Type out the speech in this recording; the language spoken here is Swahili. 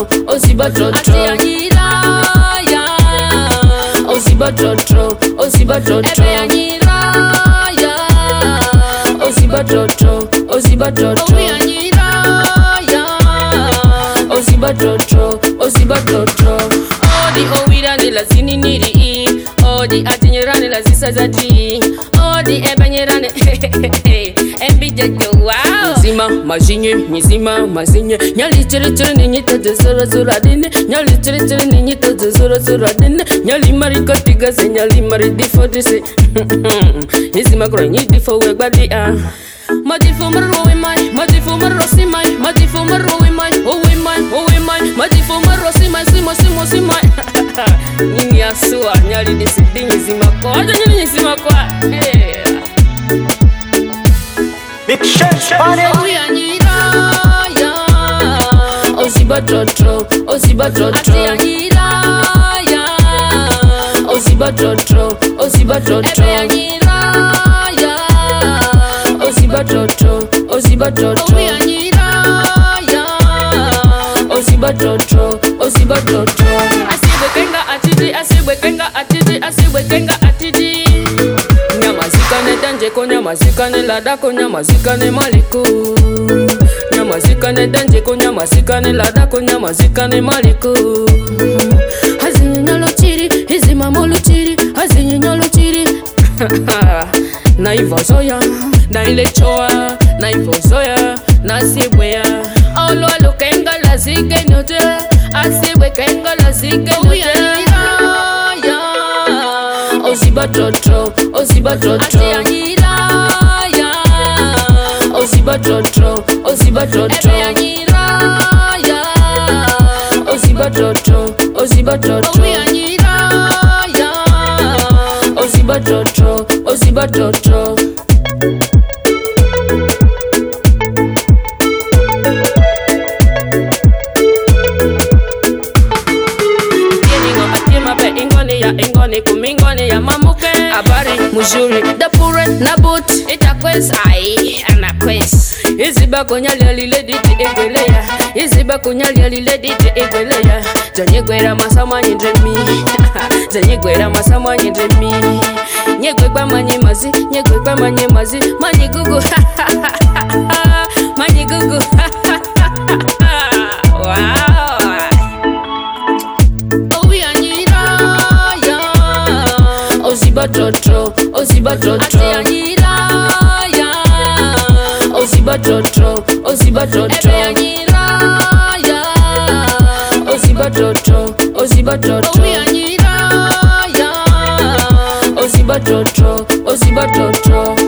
oziba trotro. Oziba trotro, oziba trotro. Oziba trotro, oziba trotro. Oziba trotro, oziba trotro. Odi owirane la zininiri, odi atinyerane la zisazati, odi ebanyerane embijajo wow. Nizima majinye, nizima mazinye, nyali chere chere ninyita zora zora dine, nyali chere chere ninyita zora zora dine, nyali mari kotiga se nyali mari difo dise. Nizima kura nyidifo wegbadi ah. Madifo maro we mai, madifo maro si mai, madifo maro we mai, oh we mai, oh we mai, madifo maro si mai, si mai. Nini asua, nyali disi dingi zimako, aja nyini zimako. Big shit, party. Oziba trotro, oziba trotro. Oziba trotro, oziba trotro. Oziba trotro, oziba trotro. Oziba trotro, oziba trotro. Asibwekenga atidi. Nyamazikane danjeko, nyamazikane ladako, nyamazikane maliko. Nyamazikane danjeko, nyamazikane ladako, nyamazikane maliko. Hazinyalo chiri, hizimamo chiri, hazinyalo chiri. Naivozoya, nailechoa, naivozoya, nasibwea. Olo kenga la zike note, asibwekenga la zike note. Oziba trotro, oziba trotro. Oziba trotro, oziba trotro. Oziba trotro, oziba trotro. Oziba trotro, oziba trotro. Ingone kumingone ya mamuke abari mujuri dapure na boot itakwes ai anakwes iziba konyali alile diti egweleya iziba konyali alile diti egweleya zanyegwera masama nyendremi zanyegwera masama nyendremi nyegwekwa manyemazi nyegwekwa manyemazi manyigugu manyigugu wow. Oziba trotro, oziba trotro. Oziba trotro, oziba trotro. Oziba trotro, oziba trotro. Oziba trotro, oziba trotro.